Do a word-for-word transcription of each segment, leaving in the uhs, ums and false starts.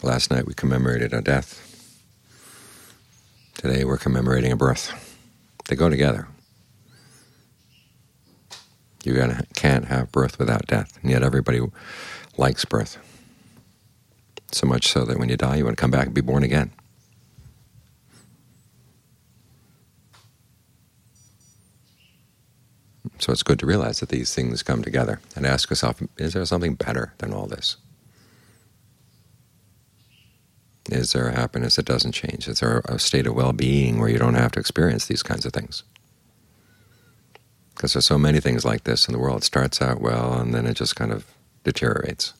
Last night we commemorated a death. Today we're commemorating a birth. They go together. You gotta, can't have birth without death, and yet everybody likes birth. So much so that when you die, you want to come back and be born again. So it's good to realize that these things come together and ask yourself, is there something better than all this? Is there a happiness that doesn't change? Is there a state of well-being where you don't have to experience these kinds of things? Because there's so many things like this in the world. It starts out well, and then it just kind of deteriorates.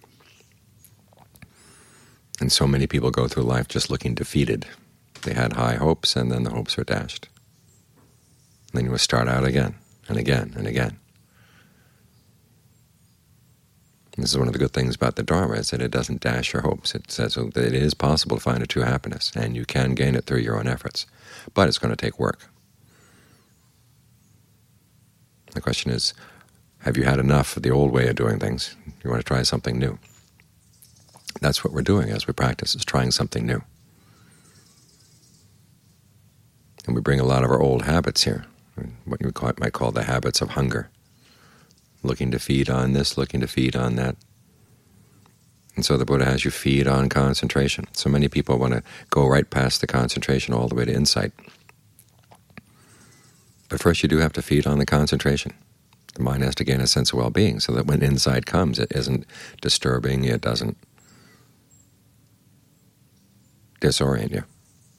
And so many people go through life just looking defeated. They had high hopes, and then the hopes are dashed. And then you must start out again, and again, and again. And this is one of the good things about the Dharma, is that it doesn't dash your hopes. It says that it is possible to find a true happiness, and you can gain it through your own efforts. But it's going to take work. The question is, have you had enough of the old way of doing things? You want to try something new. That's what we're doing as we practice, is trying something new. And we bring a lot of our old habits here, what you might call the habits of hunger, looking to feed on this, looking to feed on that. And so the Buddha has you feed on concentration. So many people want to go right past the concentration all the way to insight. But first you do have to feed on the concentration. The mind has to gain a sense of well-being so that when insight comes, it isn't disturbing, it doesn't disorient you.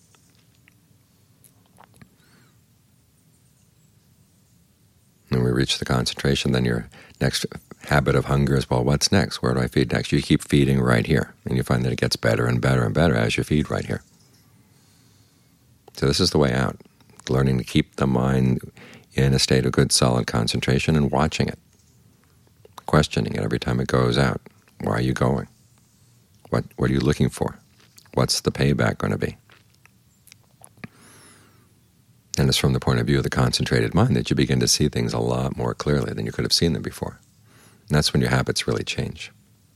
When we reach the concentration, then your next habit of hunger is, well, what's next? Where do I feed next? You keep feeding right here, and you find that it gets better and better and better as you feed right here. So this is the way out, learning to keep the mind in a state of good, solid concentration and watching it, questioning it every time it goes out. Why are you going? What, what are you looking for? What's the payback going to be? And it's from the point of view of the concentrated mind that you begin to see things a lot more clearly than you could have seen them before. And that's when your habits really change.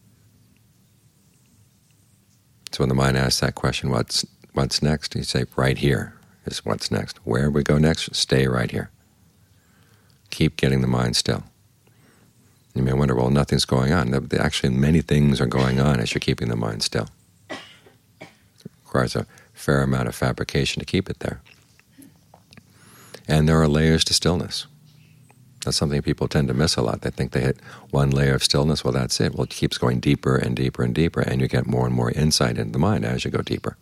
So when the mind asks that question, what's, what's next? You say, right here is what's next. Where we go next? Stay right here. Keep getting the mind still. You may wonder, well, nothing's going on. Actually, many things are going on as you're keeping the mind still. It requires a fair amount of fabrication to keep it there. And there are layers to stillness. That's something people tend to miss a lot. They think they hit one layer of stillness, well, that's it. Well, it keeps going deeper and deeper and deeper, and you get more and more insight into the mind as you go deeper.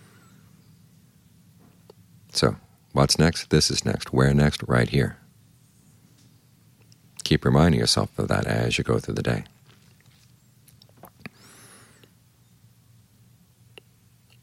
So, what's next? This is next. Where next? Right here. Keep reminding yourself of that as you go through the day.